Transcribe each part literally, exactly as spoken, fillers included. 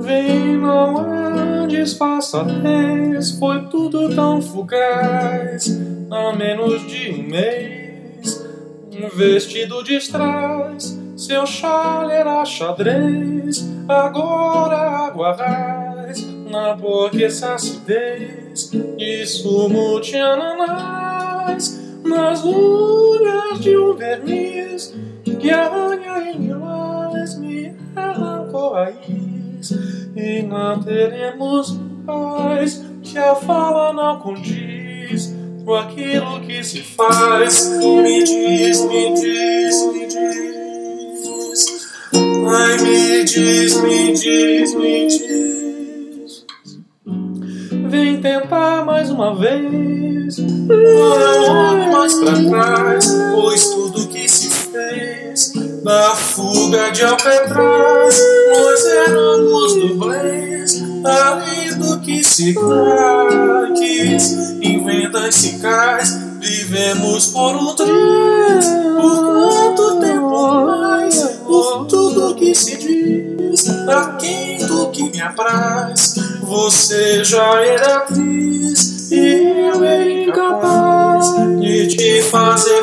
Vem, não há disfarçatez, foi tudo tão fugaz. Há menos de um mês, um vestido distraz. Seu chale era xadrez, agora água raiz. Na boca essa acidez de sumo de ananás. Nas unhas de um verniz que arranha em milhões me arrancou a raiz. E não teremos paz, que a fala não condiz com aquilo que se faz. Me diz, me diz, me diz. Ai, me diz, me diz, me diz. Vem tentar mais uma vez, não olhe mais pra trás, pois tudo que se fez na fuga de Alcatraz, nós éramos dublês, além do que se quis, inventa e se cais, vivemos por um triz. Por quanto tempo mais, por tudo que se diz, a quem do que me apraz, você já era atriz e eu era incapaz de te fazer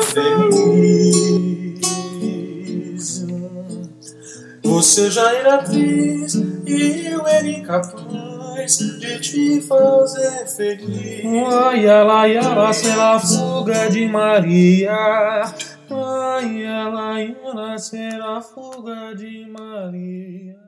feliz. Você já era atriz e eu era incapaz de te fazer feliz. Ai, ela, ela, será a fuga de Maria. Ai, ela, ela, será a fuga de Maria.